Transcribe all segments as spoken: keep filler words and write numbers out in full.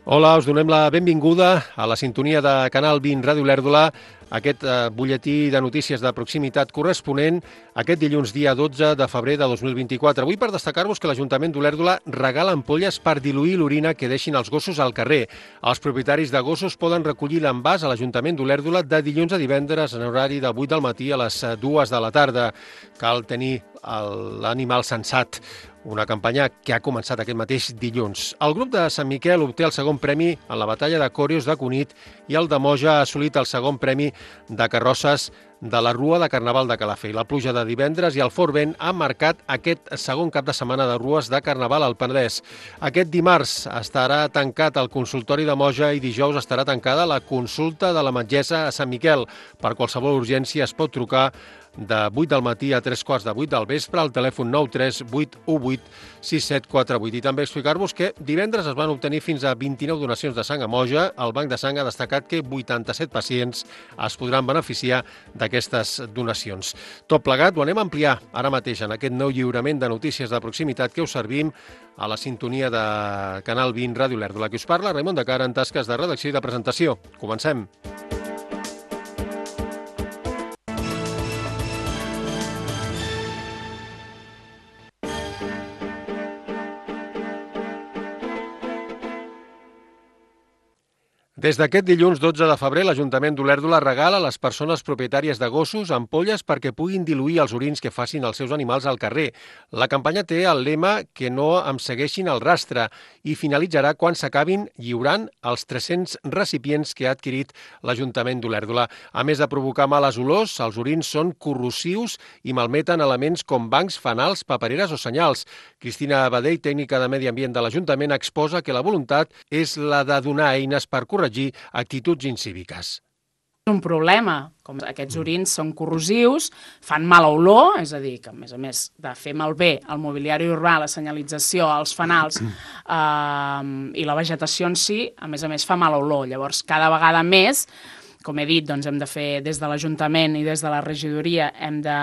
Hola, us donem la benvinguda a la sintonia de Canal vint Ràdio Olèrdola, aquest eh, butlletí de notícies de proximitat corresponent aquest dilluns dia dotze de febrer de dos mil vint-i-quatre. Avui per destacar-vos que l'Ajuntament d'Olèrdola regala ampolles per diluir l'orina que deixin els gossos al carrer. Els propietaris de gossos poden recollir l'envàs a l'Ajuntament d'Olèrdola de dilluns a divendres en horari de vuit del matí a les dues de la tarda. Cal tenir l'animal sensat. Una campanya que ha començat aquest mateix dilluns. El grup de Sant Miquel obté el segon premi en la batalla de Còrios de Cunit i el de Moja ha assolit el segon premi de carrosses de la Rua de Carnaval de Calafell. La pluja de divendres i el fort vent han marcat aquest segon cap de setmana de rues de Carnaval al Penedès. Aquest dimarts estarà tancat el consultori de Moja i dijous estarà tancada la consulta de la metgessa a Sant Miquel. Per qualsevol urgència es pot trucar de vuit del matí a tres quarts de vuit del vespre al telèfon nou tres vuit u vuit sis set quatre vuit. I també explicar-vos que divendres es van obtenir fins a vint-i-nou donacions de sang a Moja. El Banc de Sang ha destacat que vuitanta-set pacients es podran beneficiar d'aquestes donacions. Tot plegat ho anem a ampliar ara mateix en aquest nou lliurament de notícies de proximitat que us servim a la sintonia de Canal vint Ràdio Olèrdola. Qui us parla, Raimon de Cara, en tasques de redacció i de presentació. Comencem. Des d'aquest dilluns dotze de febrer, l'Ajuntament d'Olèrdola regala a les persones propietàries de gossos ampolles perquè puguin diluir els orins que facin els seus animals al carrer. La campanya té el lema que no em segueixin el rastre i finalitzarà quan s'acabin lliurant els tres-cents recipients que ha adquirit l'Ajuntament d'Olèrdola. A més de provocar males olors, els orins són corrosius i malmeten elements com bancs, fanals, papereres o senyals. Cristina Badell, tècnica de Medi Ambient de l'Ajuntament, exposa que la voluntat és la de donar eines per corregir actituds incíviques. Un problema, com aquests orins són corrosius, fan mala olor, és a dir, que a més a més de fer malbé el mobiliari urbà, la senyalització, els fanals eh, i la vegetació en si, a més a més fa mala olor. Llavors, cada vegada més, com he dit, doncs hem de fer des de l'Ajuntament i des de la regidoria, hem de,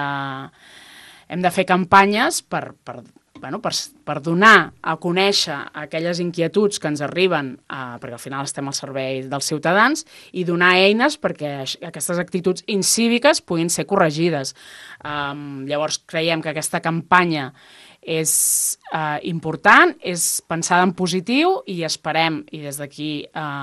hem de fer campanyes per, per Bueno, per, per donar a conèixer aquelles inquietuds que ens arriben, eh, perquè al final estem al servei dels ciutadans, i donar eines perquè aquestes actituds incíviques puguin ser corregides. Eh, llavors creiem que aquesta campanya és eh, important, és pensada en positiu i esperem, i des d'aquí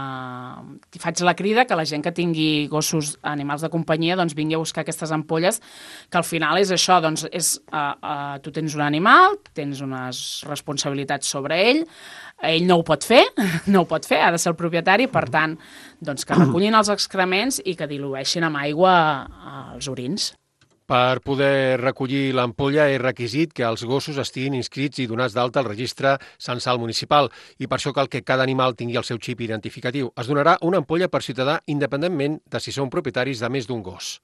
eh, faig la crida que la gent que tingui gossos, animals de companyia, doncs vingui a buscar aquestes ampolles, que al final és això, doncs és, eh, eh, tu tens un animal, tens unes responsabilitats sobre ell, ell no ho pot fer, no ho pot fer, ha de ser el propietari, per tant, doncs que recullin els excrements i que dilueixin amb aigua els orins. Per poder recollir l'ampolla és requisit que els gossos estiguin inscrits i donats d'alta al registre censal municipal i per això cal que cada animal tingui el seu xip identificatiu. Es donarà una ampolla per ciutadà independentment de si són propietaris de més d'un gos.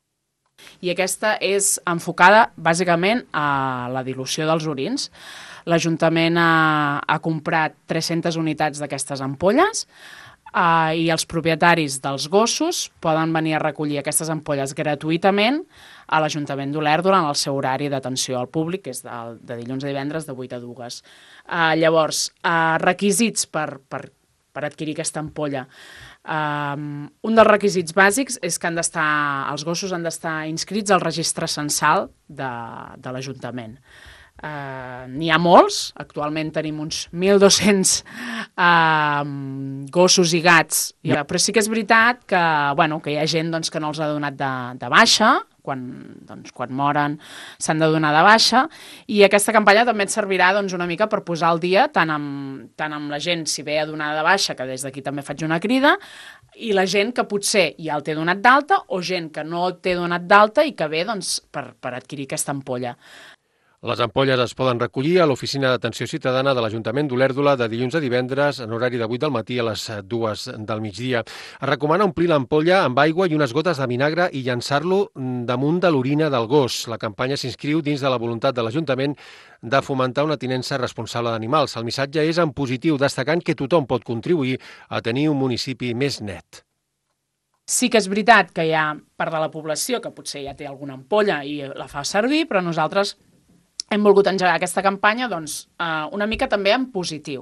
I aquesta és enfocada bàsicament a la dilució dels orins. L'Ajuntament ha, ha comprat tres-centes unitats d'aquestes ampolles Uh, i els propietaris dels gossos poden venir a recollir aquestes ampolles gratuïtament a l'Ajuntament d'Olèrdola en el seu horari d'atenció al públic, que és de, de dilluns a divendres de vuit a dues. Uh, llavors, uh, requisits per, per, per adquirir aquesta ampolla. Um, un dels requisits bàsics és que han d'estar, els gossos han d'estar inscrits al registre censal de, de l'Ajuntament. Uh, n'hi ha molts, actualment tenim uns mil dos-cents uh, gossos i gats, però sí que és veritat que, bueno, que hi ha gent doncs, que no els ha donat de, de baixa, quan, doncs, quan moren s'han de donar de baixa, i aquesta campanya també et servirà doncs, una mica per posar al dia tant amb, tant amb la gent si ve a donar de baixa, que des d'aquí també faig una crida, i la gent que potser ja el té donat d'alta o gent que no el té donat d'alta i que ve doncs, per, per adquirir aquesta ampolla. Les ampolles es poden recollir a l'Oficina d'Atenció Ciutadana de l'Ajuntament d'Olèrdola de dilluns a divendres en horari de vuit del matí a les dues del migdia. Es recomana omplir l'ampolla amb aigua i unes gotes de vinagre i llançar-lo damunt de l'orina del gos. La campanya s'inscriu dins de la voluntat de l'Ajuntament de fomentar una tinença responsable d'animals. El missatge és en positiu, destacant que tothom pot contribuir a tenir un municipi més net. Sí que és veritat que hi ha part de la població que potser ja té alguna ampolla i la fa servir, però nosaltres hem volgut engegar aquesta campanya doncs, eh, una mica també en positiu.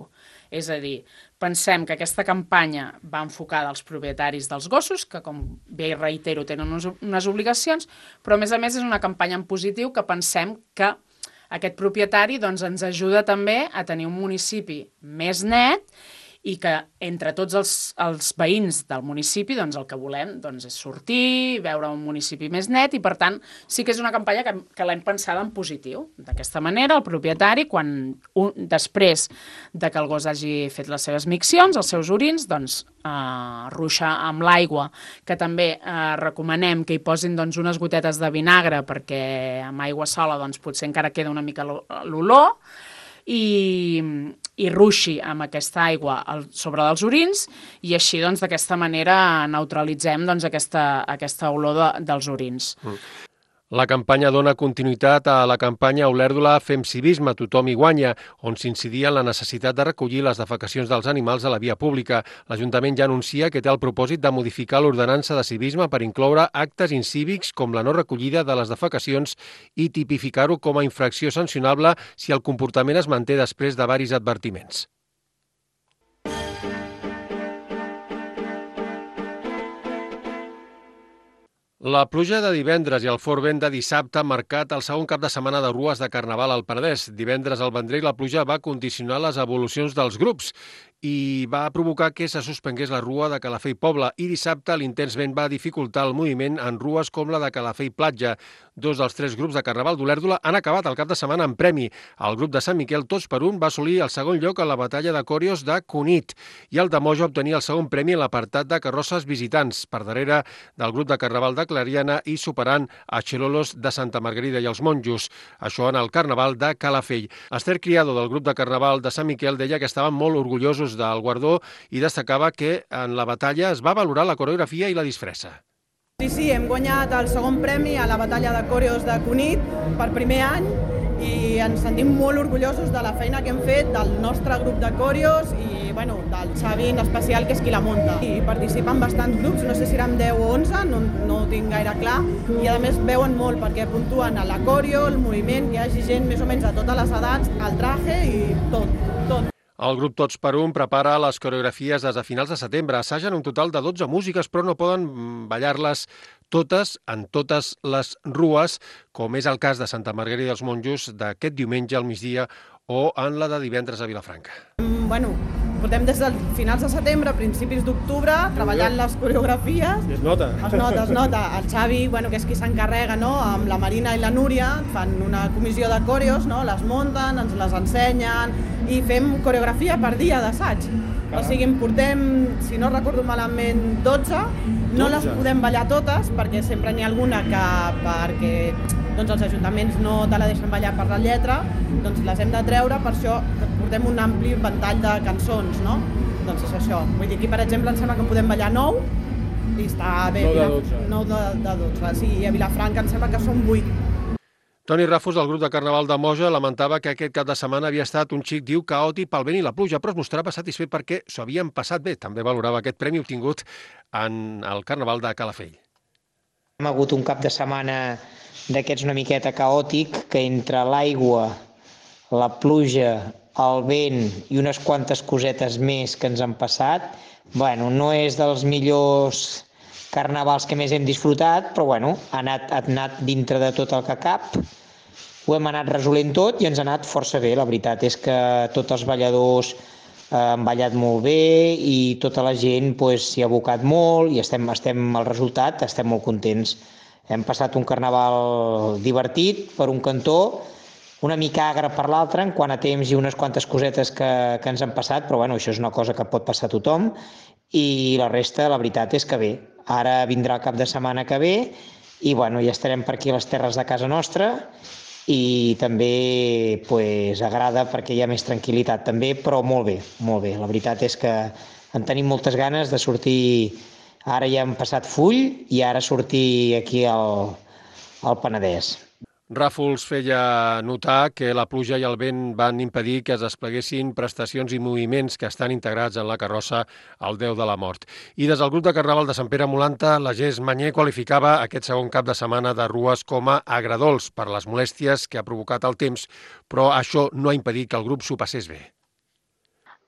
És a dir, pensem que aquesta campanya va enfocada als propietaris dels gossos, que, com bé reitero, tenen unes obligacions, però, a més a més, és una campanya en positiu que pensem que aquest propietari doncs, ens ajuda també a tenir un municipi més net i que entre tots els, els veïns del municipi doncs, el que volem doncs, és sortir, veure un municipi més net i, per tant, sí que és una campanya que, que l'hem pensada en positiu. D'aquesta manera, el propietari, quan un, després de que el gos hagi fet les seves miccions, els seus orins, doncs, eh, ruixa amb l'aigua, que també eh, recomanem que hi posin doncs, unes gotetes de vinagre perquè amb aigua sola doncs, potser encara queda una mica l'olor, i, i ruixi amb aquesta aigua sobre dels orins i així doncs d'aquesta manera neutralitzem doncs, aquesta, aquesta olor de, dels orins. Mm. La campanya dona continuïtat a la campanya Olèrdola Fem Civisme, tothom hi guanya, on s'incidia en la necessitat de recollir les defecacions dels animals a la via pública. L'Ajuntament ja anuncia que té el propòsit de modificar l'ordenança de civisme per incloure actes incívics com la no recollida de les defecacions i tipificar-ho com a infracció sancionable si el comportament es manté després de varis advertiments. La pluja de divendres i el fort vent de dissabte han marcat el segon cap de setmana de rues de Carnaval al Penedès. Divendres al Vendrell la pluja va condicionar les evolucions dels grups i va provocar que se suspengués la rua de Calafell Poble i dissabte l'intens vent va dificultar el moviment en rues com la de Calafell Platja. Dos dels tres grups de Carnaval d'Olèrdola han acabat el cap de setmana en premi. El grup de Sant Miquel, Tots per un, va assolir el segon lloc en la batalla de Còrios de Cunit i el de Moja obtenia el segon premi en l'apartat de carrosses visitants, per darrere del grup de Carnaval de Clariana i superant a Xelolos de Santa Margarida i els Monjos. Això en el Carnaval de Calafell. Esther Criado, del grup de Carnaval de Sant Miquel, deia que estaven molt orgullosos del guardó i destacava que en la batalla es va valorar la coreografia i la disfressa. Sí, sí, hem guanyat el segon premi a la batalla de Còrios de Cunit per primer any i ens sentim molt orgullosos de la feina que hem fet del nostre grup de Còrios i bueno, del Xavi en especial, que és qui la munta. I participen bastants grups, no sé si eren deu o onze, no, no ho tinc gaire clar, i a més veuen molt perquè puntuen a la coreo, el moviment, que hi hagi gent més o menys a totes les edats, el traje i tot, tot. El grup Tots per un prepara les coreografies des de finals de setembre. Assagen un total de dotze músiques, però no poden ballar-les totes en totes les rues, com és el cas de Santa Margarida i els Monjos d'aquest diumenge al migdia o en la de divendres a Vilafranca. Mm, bueno, portem des de finals de setembre, principis d'octubre, treballant les coreografies. Es nota. Es nota, es nota. El Xavi, bueno, que és qui s'encarrega, no? Amb la Marina i la Núria, fan una comissió de coreos, no? Les munten, ens les ensenyen i fem coreografia per dia d'assaig. O sigui, en portem, si no recordo malament, dotze. No les podem ballar totes, perquè sempre n'hi ha alguna que, perquè doncs, els ajuntaments no te la deixen ballar per la lletra, doncs les hem de treure, per això portem un ampli ventall de cançons, no? Doncs és això. Vull dir, aquí, per exemple, em sembla que en podem ballar nou, i està bé. nou de dotze. nou de dotze, sí, i a Vilafranca em sembla que són vuit. Toni Rafus, del grup de Carnaval de Moja, lamentava que aquest cap de setmana havia estat un xic, diu, caòtic pel vent i la pluja, però es mostrava satisfet perquè s'ho havien passat bé. També valorava aquest premi obtingut en el Carnaval de Calafell. Hem hagut un cap de setmana d'aquests una miqueta caòtic, que entre l'aigua, la pluja, el vent i unes quantes cosetes més que ens han passat, bueno, no és dels millors carnavals que més hem disfrutat, però bueno, ha anat, ha anat dintre de tot el que cap, ho hem anat resolent tot i ens ha anat força bé. La veritat és que tots els balladors eh, han ballat molt bé i tota la gent pues, s'hi ha abocat molt i estem, estem al resultat, estem molt contents. Hem passat un carnaval divertit per un cantó, una mica agre per l'altre en quant a temps i unes quantes cosetes que, que ens han passat, però bueno, això és una cosa que pot passar a tothom i la resta, la veritat és que bé. Ara vindrà el cap de setmana que ve i bueno, ja estarem per aquí a les terres de casa nostra i també pues, agrada perquè hi ha més tranquil·litat també, però molt bé, molt bé. La veritat és que en tenim moltes ganes de sortir, ara ja hem passat Full i ara sortir aquí al, al Penedès. Ràfols feia notar que la pluja i el vent van impedir que es despleguessin prestacions i moviments que estan integrats en la carrossa al Déu de la Mort. I des del grup de Carnaval de Sant Pere Molanta, la Gés Manyer qualificava aquest segon cap de setmana de rues com a agradols per les molèsties que ha provocat el temps, però això no ha impedit que el grup s'ho passés bé.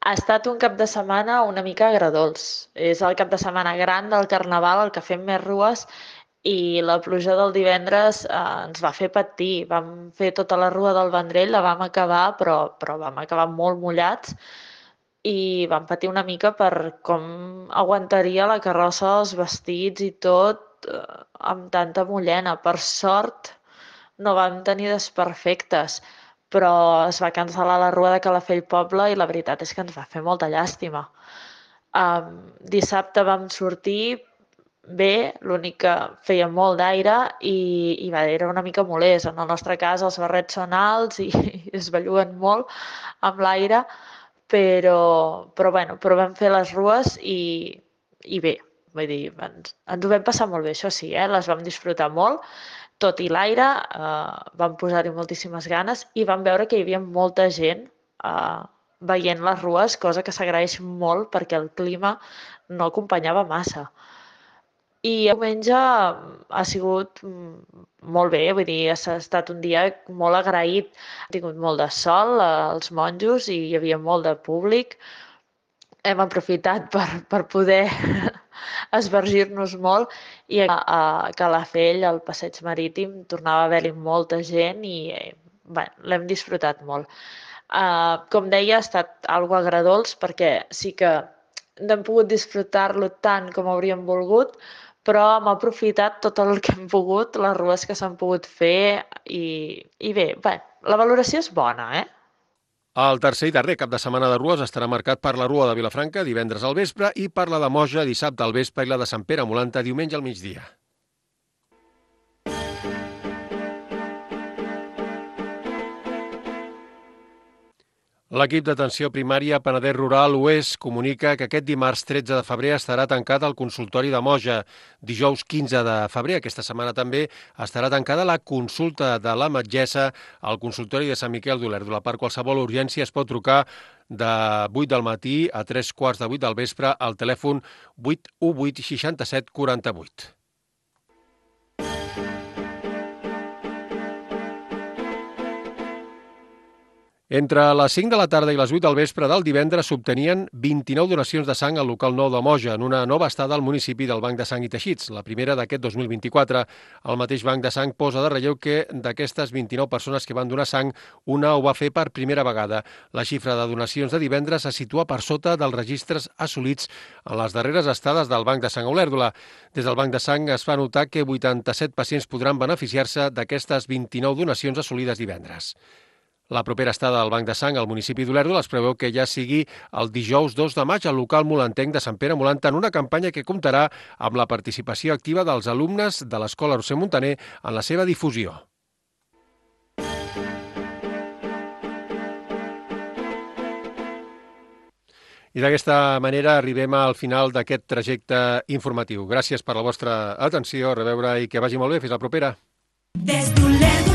Ha estat un cap de setmana una mica agredolç. És el cap de setmana gran del Carnaval, el que fem més rues, i la pluja del divendres eh, ens va fer patir. Vam fer tota la rua del Vendrell, la vam acabar, però, però vam acabar molt mullats i vam patir una mica per com aguantaria la carrossa dels vestits i tot eh, amb tanta mullena. Per sort no vam tenir desperfectes, però es va cancel·lar la rua de Calafell Poble i la veritat és que ens va fer molta llàstima. Um, dissabte vam sortir bé, l'únic que feia molt d'aire i, i va, era una mica molest. En el nostre cas els barrets són alts i, i es belluguen molt amb l'aire, però, però, bueno, però vam fer les rues i, i bé, vull dir, ens, ens ho vam passar molt bé, això sí, eh? Les vam disfrutar molt, tot i l'aire, eh, vam posar-hi moltíssimes ganes i vam veure que hi havia molta gent eh, veient les rues, cosa que s'agraeix molt perquè el clima no acompanyava massa. I el diumenge ha sigut molt bé, vull dir, ha estat un dia molt agraït. Ha tingut molt de sol als monjos i hi havia molt de públic. Hem aprofitat per, per poder esvergir-nos molt i a, a Calafell, al passeig marítim, tornava a haver-hi molta gent i bé, l'hem disfrutat molt. Uh, com deia, ha estat algo agredolç perquè sí que no hem pogut disfrutar-lo tant com hauríem volgut, però hem aprofitat tot el que hem pogut, les rues que s'han pogut fer i, i bé, bé, la valoració és bona, eh? El tercer i darrer cap de setmana de rues estarà marcat per la Rua de Vilafranca divendres al vespre i per la de Moja dissabte al vespre i la de Sant Pere Molanta diumenge al migdia. L'equip d'atenció primària Penedès Rural Oest comunica que aquest dimarts tretze de febrer estarà tancat el consultori de Moja. Dijous quinze de febrer, aquesta setmana també, estarà tancada la consulta de la metgessa al consultori de Sant Miquel d'Olèrdola. Per qualsevol urgència es pot trucar de vuit del matí a tres quarts de vuit del vespre al telèfon vuit u vuit seixanta-set quaranta-vuit. Entre les cinc de la tarda i les vuit del vespre del divendres s'obtenien vint-i-nou donacions de sang al local nou de Moja, en una nova estada al municipi del Banc de Sang i Teixits, la primera d'aquest dos mil vint-i-quatre. El mateix Banc de Sang posa de relleu que d'aquestes vint-i-nou persones que van donar sang, una ho va fer per primera vegada. La xifra de donacions de divendres es situa per sota dels registres assolits en les darreres estades del Banc de Sang a Olèrdola. Des del Banc de Sang es fa notar que vuitanta-set pacients podran beneficiar-se d'aquestes vint-i-nou donacions assolides divendres. La propera estada del Banc de Sang al municipi d'Olèrdola es preveu que ja sigui el dijous dos de maig al local molantenc de Sant Pere Molanta en una campanya que comptarà amb la participació activa dels alumnes de l'Escola Roser Montaner en la seva difusió. I d'aquesta manera arribem al final d'aquest trajecte informatiu. Gràcies per la vostra atenció, a reveure i que vagi molt bé. Fins la propera. Des d'Olèrdola.